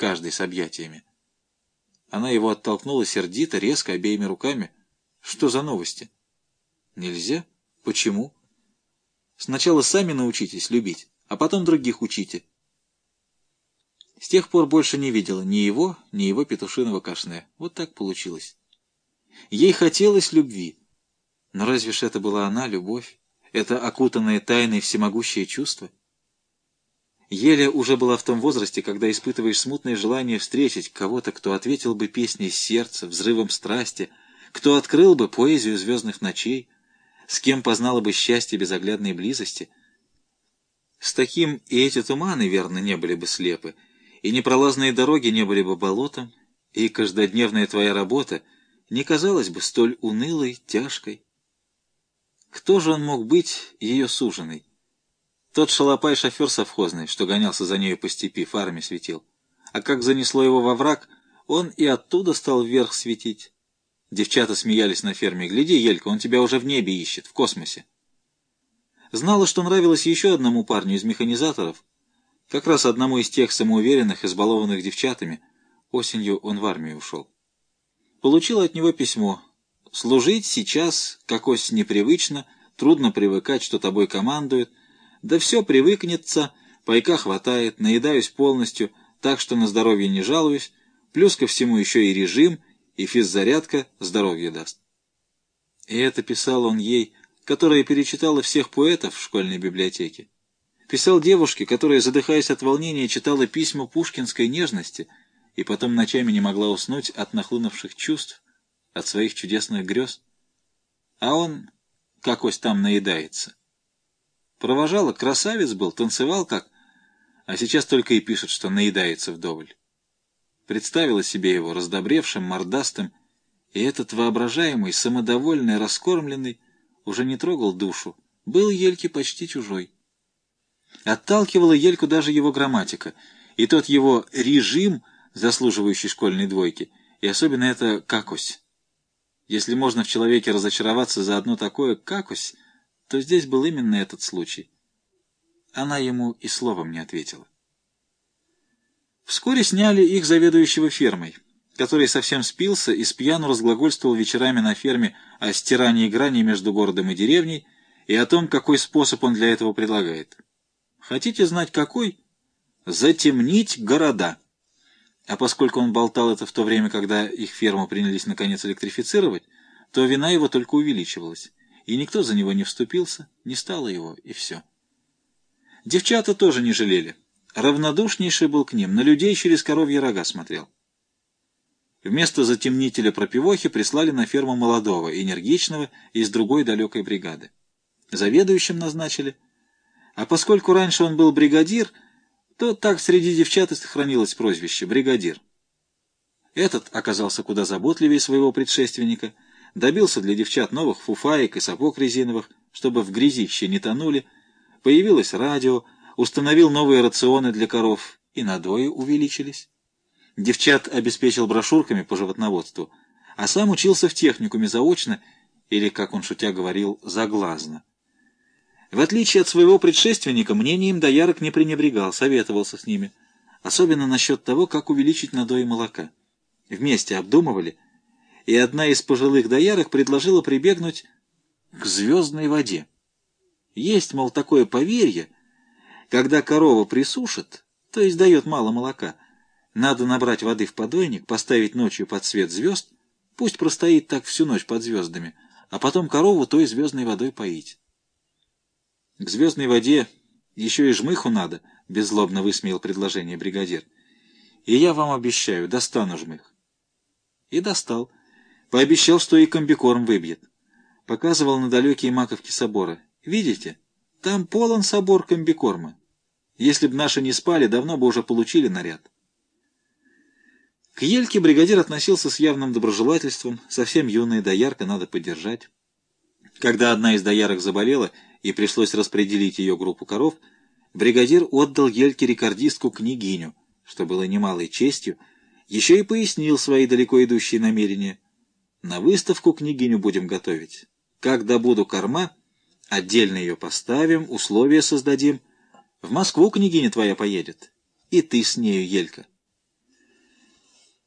каждый с объятиями. Она его оттолкнула сердито, резко, обеими руками. Что за новости? Нельзя? Почему? Сначала сами научитесь любить, а потом других учите. С тех пор больше не видела ни его петушиного кашне. Вот так получилось. Ей хотелось любви. Но разве ж это была она, любовь? Это окутанное тайной всемогущее чувство? Еля уже была в том возрасте, когда испытываешь смутное желание встретить кого-то, кто ответил бы песней сердца, взрывом страсти, кто открыл бы поэзию звездных ночей, с кем познала бы счастье безоглядной близости. С таким и эти туманы, верно, не были бы слепы, и непролазные дороги не были бы болотом, и каждодневная твоя работа не казалась бы столь унылой, тяжкой. Кто же он мог быть, ее суженый? Тот шалопай-шофер совхозный, что гонялся за нею по степи, фарами светил. А как занесло его во враг, он и оттуда стал вверх светить. Девчата смеялись на ферме. «Гляди, Елька, он тебя уже в небе ищет, в космосе». Знала, что нравилось еще одному парню из механизаторов, как раз одному из тех самоуверенных, избалованных девчатами. Осенью он в армию ушел. Получила от него письмо. «Служить сейчас, как ось непривычно, трудно привыкать, что тобой командуют. Да все привыкнется, пайка хватает, наедаюсь полностью, так что на здоровье не жалуюсь, плюс ко всему еще и режим, и физзарядка здоровье даст». И это писал он ей, которая перечитала всех поэтов в школьной библиотеке. Писал девушке, которая, задыхаясь от волнения, читала письма пушкинской нежности и потом ночами не могла уснуть от нахлынувших чувств, от своих чудесных грез. А он, как ось там, наедается. Провожала, красавец был, танцевал как, а сейчас только и пишет, что наедается вдоволь. Представила себе его раздобревшим, мордастым, и этот воображаемый, самодовольный, раскормленный уже не трогал душу, был Ельке почти чужой. Отталкивала Ельку даже его грамматика, и тот его режим, заслуживающий школьной двойки, и особенно это «какось». Если можно в человеке разочароваться за одно такое «какось», то здесь был именно этот случай. Она ему и словом не ответила. Вскоре сняли их заведующего фермой, который совсем спился и спьяну разглагольствовал вечерами на ферме о стирании грани между городом и деревней и о том, какой способ он для этого предлагает. Хотите знать, какой? Затемнить города. А поскольку он болтал это в то время, когда их ферму принялись наконец электрифицировать, то вина его только увеличивалась, и никто за него не вступился, не стало его, и все. Девчата тоже не жалели. Равнодушнейший был к ним, на людей через коровьи рога смотрел. Вместо затемнителя пропивохи прислали на ферму молодого, энергичного, из другой далекой бригады. Заведующим назначили. А поскольку раньше он был бригадир, то так среди девчат и сохранилось прозвище «бригадир». Этот оказался куда заботливее своего предшественника, добился для девчат новых фуфаек и сапог резиновых, чтобы в грязище не тонули, появилось радио, установил новые рационы для коров, и надои увеличились. Девчат обеспечил брошюрками по животноводству, а сам учился в техникуме заочно, или, как он шутя говорил, заглазно. В отличие от своего предшественника, мнением доярок не пренебрегал, советовался с ними, особенно насчет того, как увеличить надои молока. Вместе обдумывали, и одна из пожилых доярок предложила прибегнуть к звездной воде. Есть, мол, такое поверье, когда корова присушит, то есть дает мало молока, надо набрать воды в подойник, поставить ночью под свет звезд, пусть простоит так всю ночь под звездами, а потом корову той звездной водой поить. К звездной воде еще и жмыху надо, — беззлобно высмеял предложение бригадир. И я вам обещаю, достану жмых. И достал. Пообещал, что и комбикорм выбьет. Показывал на далекие маковки собора. Видите, там полон собор комбикорма. Если б наши не спали, давно бы уже получили наряд. К Ельке бригадир относился с явным доброжелательством, совсем юная доярка, надо поддержать. Когда одна из доярок заболела и пришлось распределить ее группу коров, бригадир отдал Ельке рекордистку княгиню, что было немалой честью, еще и пояснил свои далеко идущие намерения. На выставку княгиню будем готовить. Как добуду корма, отдельно ее поставим, условия создадим. В Москву княгиня твоя поедет, и ты с нею, Елька.